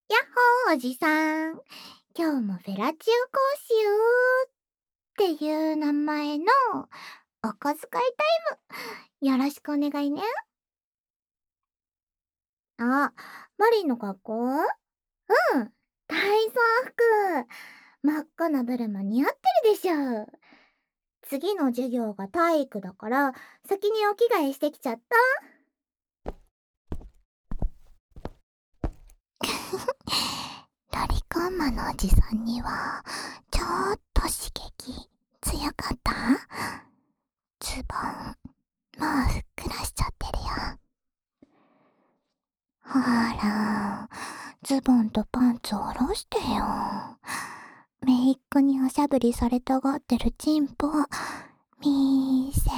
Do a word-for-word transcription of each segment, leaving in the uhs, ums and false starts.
やっほーおじさん。今日もフェラチオ講習っていう名前のお小遣いタイム。よろしくお願いね。あ、マリンの格好？うん。体操服。真っ赤なブルマ似合ってるでしょ。次の授業が体育だから、先にお着替えしてきちゃった。ロリコンマのおじさんには、ちょっと刺激強かった？ズボン、もうふっくらしちゃってるよ。ほら、ズボンとパンツ下ろしてよ。めいっ子におしゃぶりされたがってるチンポ、見せて。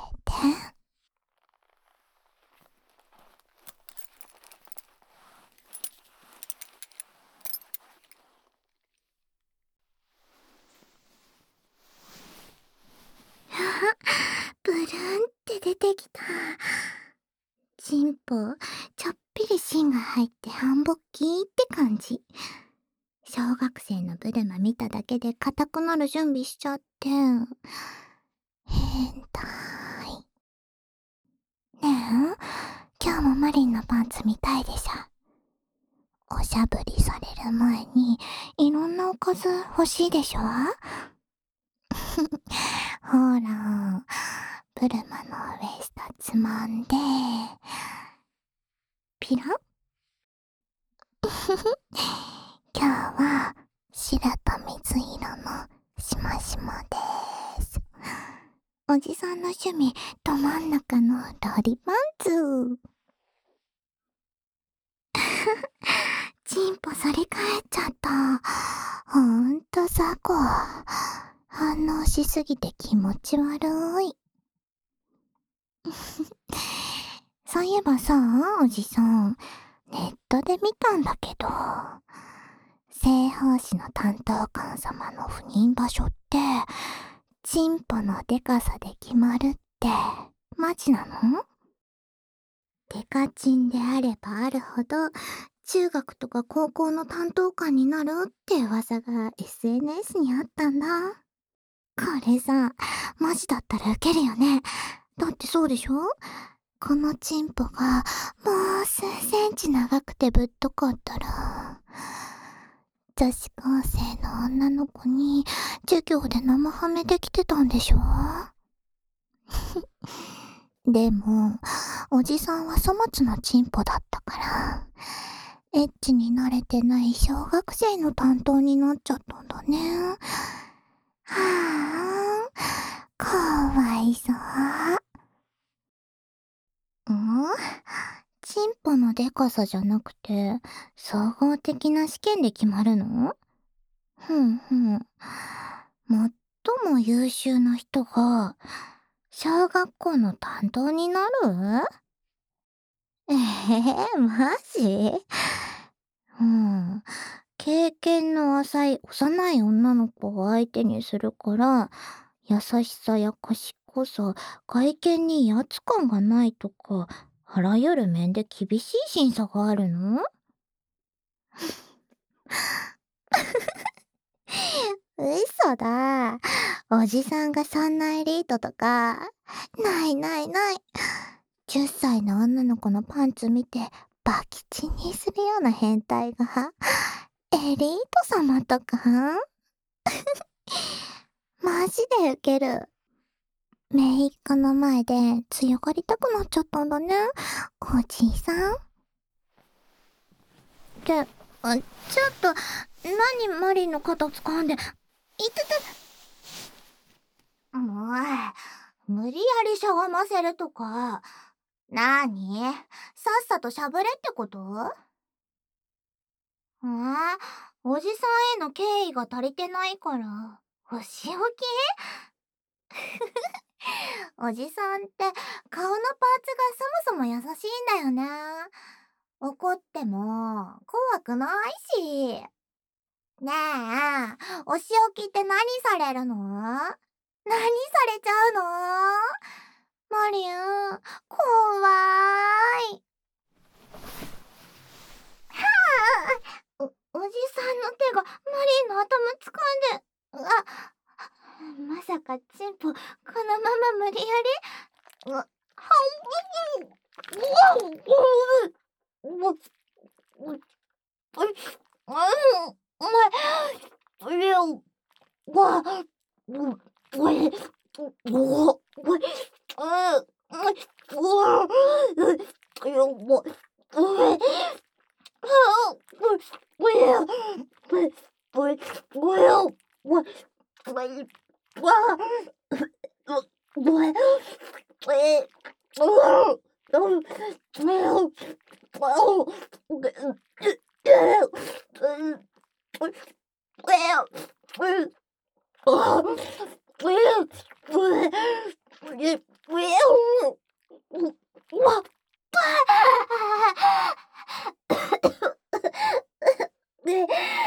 ブルーンって出てきた。チンポ、ちょっぴり芯が入って半ボッキーって感じ。小学生のブルマ見ただけで硬くなる準備しちゃって。変態。ねえ、今日もマリンのパンツ見たいでしょ。おしゃぶりされる前にいろんなおかず欲しいでしょ。ほら、ブルマのウエストつまんで、ピラッ今日は白と水色のしましまでーす。おじさんの趣味ど真ん中のロリパンツ。チンポ反り返っちゃった。ほんと雑魚。反応しすぎて気持ち悪い。そういえばさ、おじさん、ネットで見たんだけど、正方士の担当官様の赴任場所って、チンポのデカさで決まるって、マジなの？デカチンであればあるほど、中学とか高校の担当官になるって噂が エスエヌエス にあったんだ。これさ、マジだったらウケるよね。だってそうでしょ？このチンポがもう数センチ長くてぶっとかったら、女子高生の女の子に授業で生ハメできてたんでしょ？でも、おじさんは粗末なチンポだったから、エッチに慣れてない小学生の担当になっちゃったんだね。はあ、かわいそう。ん？チンポのデカさじゃなくて、総合的な試験で決まるの？ふんふん。最も優秀な人が、小学校の担当になる？ええー、マジ？うん。経験の浅い幼い女の子を相手にするから、優しさや賢さ、外見に威圧感がないとか、あらゆる面で厳しい審査があるの？嘘だ。おじさんがそんなエリートとか、ないないない。じゅっさいの女の子のパンツ見て、バキチンにするような変態が、エリート様とかマジでウケる。姪っ子の前で強がりたくなっちゃったんだね。おじいさん。って、あちょっと、何マリンの肩掴んで、いてて、もう、無理やりしゃがませるとか、なーに？さっさとしゃぶれってこと？えー、おじさんへの敬意が足りてないから、お仕置き？おじさんって顔のパーツがそもそも優しいんだよね。怒っても怖くないし。ねえ、お仕置きって何されるの？何されちゃうの？マリン、怖い。はかチンポ、このまま無理やり、うはん、うわ、うわ、うわ、うわ、お前、うわ、うわ、う、おえ、うわ、おえ、う、うわ、う、よ、もう、おえ、あ、う、おえ、おえ、おえ、おえ、お、おえ、わ、う、おえ、え、うわ、う、え、わお、う、う、え、う、う、え、う、あ、うえ、うえ、うえ、うえ、う、うわ、で、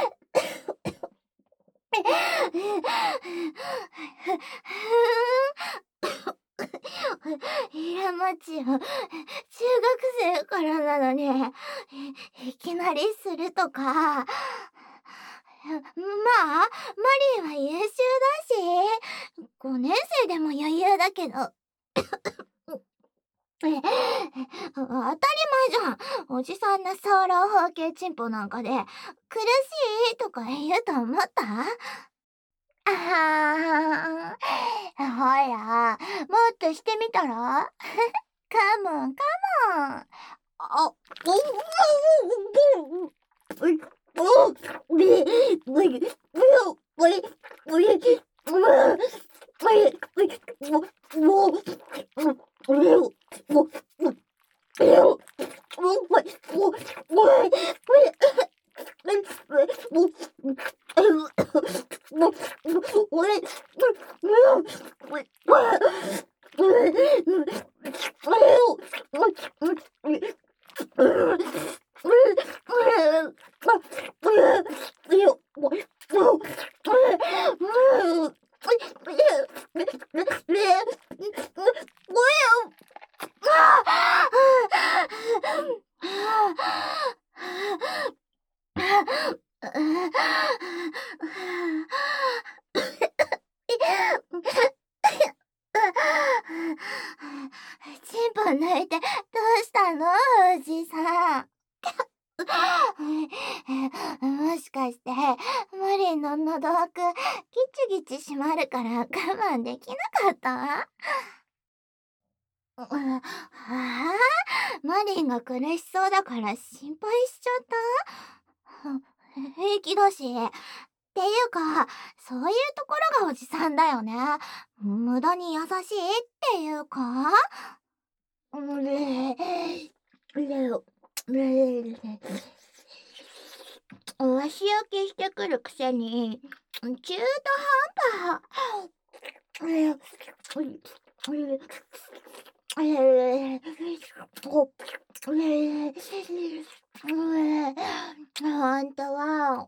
イラマチよ、中学生からなのに、い、いきなりするとか。まあ、マリーは優秀だし、ごねん生でも余裕だけど。え、当たり前じゃん。おじさんのソロ包茎チンポなんかで、苦しいとか言うと思った？あはー、ほら、もっとしてみたら？カモンカモン。あ、お、お、お、お、れ、おい、お、おい、おい、お、おい、お、お、お、おれよ、お、お、おれよ、お、おい、お、おい、おい、お、お、おれ、お、お、チンポ抜いてどうしたの、おじさん。もしかしてマリンの喉奥ギチギチ閉まるから我慢できなかった？ああ、マリンが苦しそうだから心配しちゃった？平気だし。っていうか、そういうところがおじさんだよね。無駄に優しいっていうか。うれ、れ、れ、足焼きしてくるくせに、中途半端。え、え、ほんとは、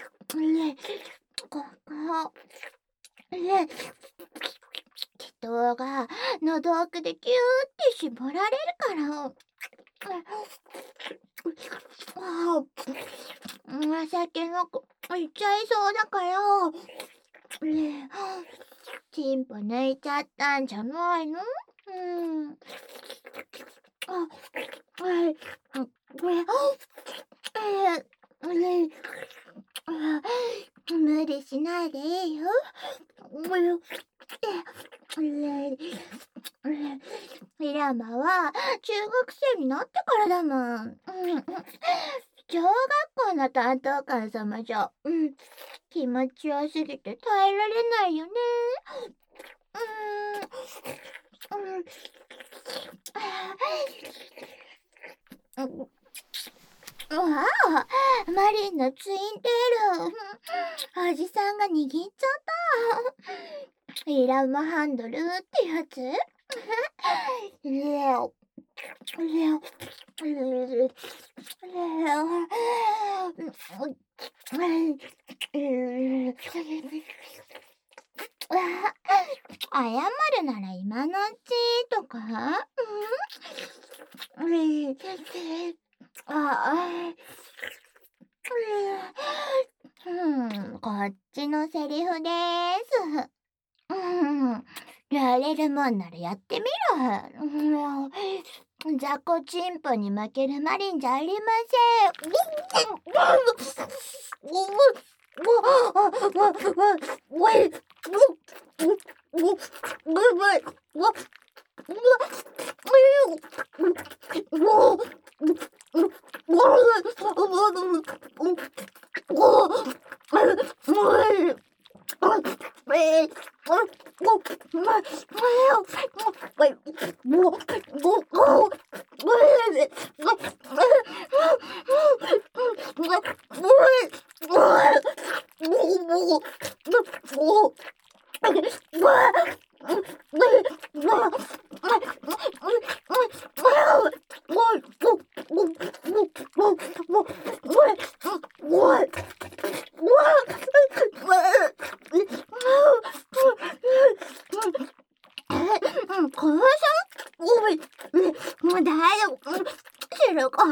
ここ、人が喉奥でギューって絞られるから。ああ、酒の子、いっちゃいそうだから、ねえ、チンポ抜いちゃったんじゃないの？うん。あ、はい、あ、これ、えー、ね、あ、無理しないでいいよ。もう、え、ね、ミラマは中学生になってからだもん。うん。小学校の担当官様じゃ、うん、気持ちよすぎて耐えられないよね。うーん、うん、あ、うわあ、マリンのツインテール、おじさんが握っちゃった。イラマハンドルってやつ？レオ、レオ、レオ、謝るなら今のうちとか？うん、あ、うん、こっちのセリフです。 うん、やれるもんならやってみろ。うん、雑魚チンポに負けるマリンじゃありません。このさん、おい、もう大丈夫。知るか。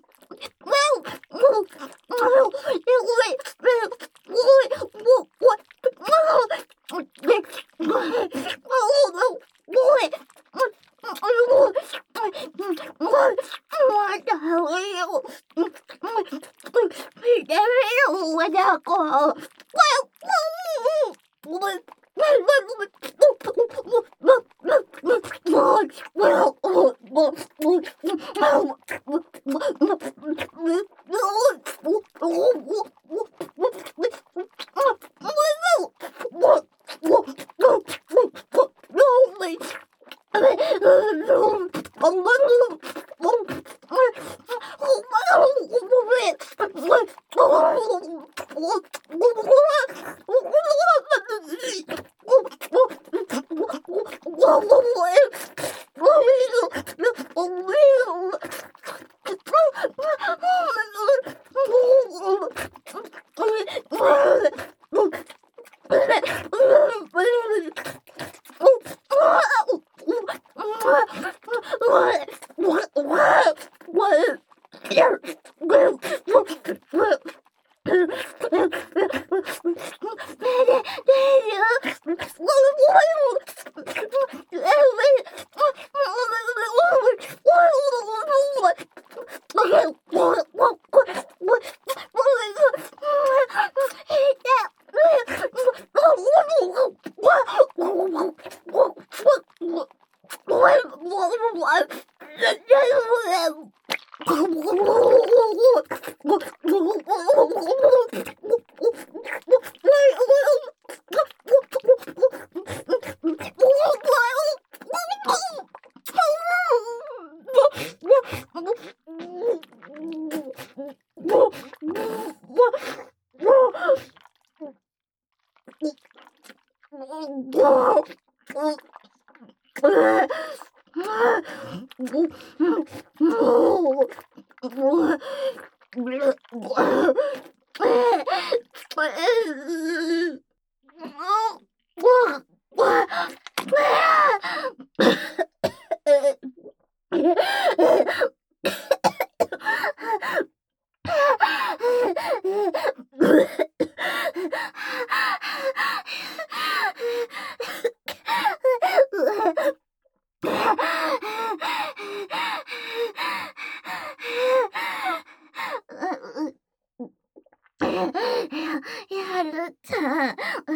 やるちゃん。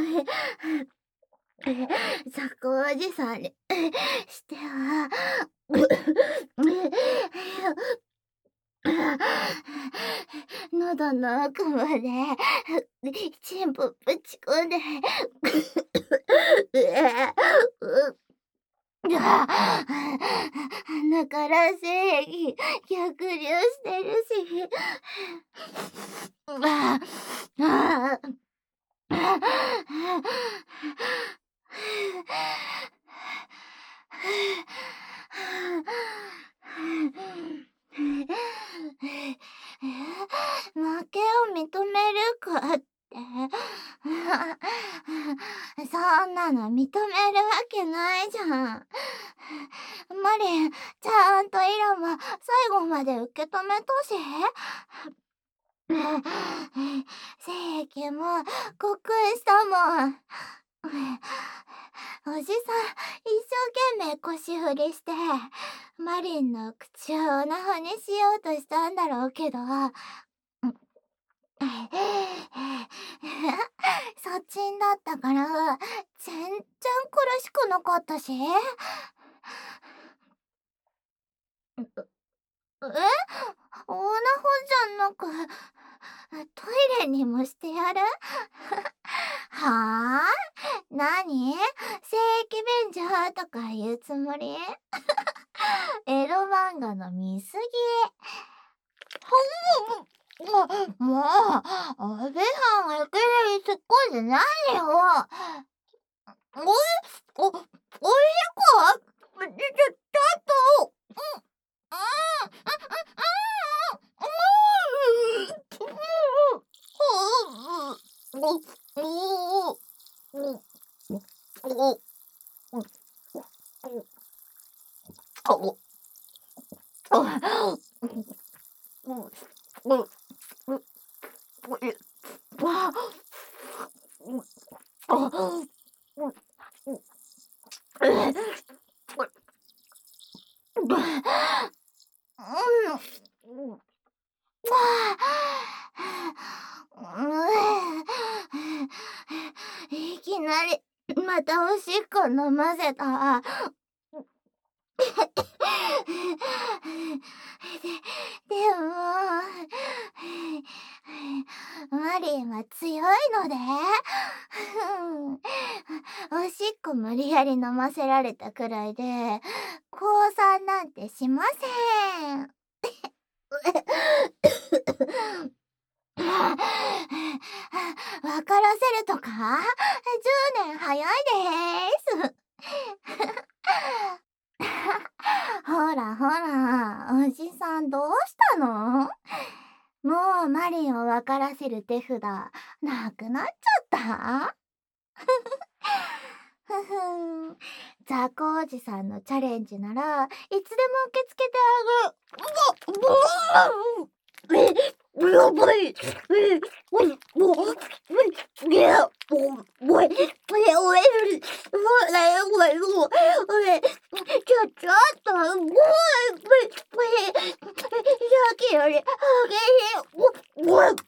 ザコおじさんにしては喉の奥までチンポぶち込んで鼻から精液逆流してるしああ負けを認めるかって。そんなの認めるわけないじゃん。マリン、ちゃんとイラも最後まで受け止めたし。精液も告したもん。 おじさん、一生懸命腰振りして、マリンの口をオナホにしようとしたんだろうけど、そっちんだったから、全然苦しくなかったし。えオナホじゃなく、トイレにもしてやるはぁなに聖域便所とか言うつもりエロ漫画の見すぎ。もう、もう、おじさんがいきなり突っ込んでないよ。おい、お、おいしくちょ、ちょっと、うん、うん、いきなりまたおしっこ飲ませた。で、でも、マリンは強いので、おしっこ無理やり飲ませられたくらいで、降参なんてしません。分からせるとかじゅうねん早いです。ほらほら、おじさんどうしたの？もうマリンを分からせる手札なくなっちゃったふふん。ザコおじさんのチャレンジならいつでも受け付けてあげる。やばい。ちょ、ちょっと、もう、さっきより激しい。もう、